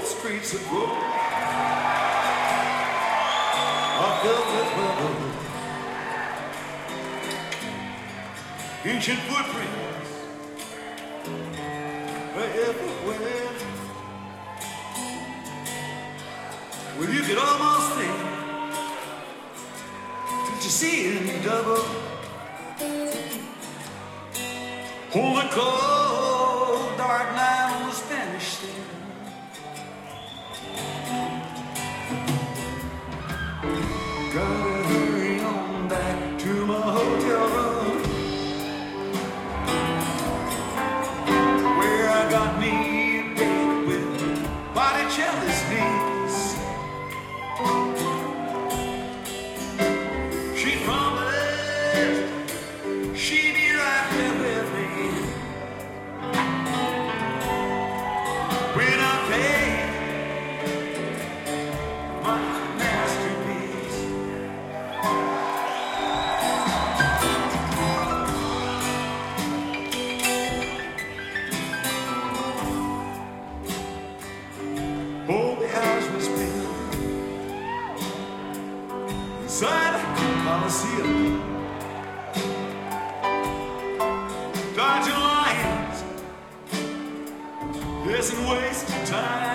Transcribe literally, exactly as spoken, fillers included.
streets of gold are filled with rubble. Ancient footprints are everywhere. Well, you could almost think that you see it in double. Oh, the cold, dark night was finished then. Gotta hurry on back to my hotel room, where I got me a date with Botticelli's niece. She promised she'd be right there with me when I paid my masterpiece. Oh, the house was built inside a Coliseum. Dodging lions isn't wasting time.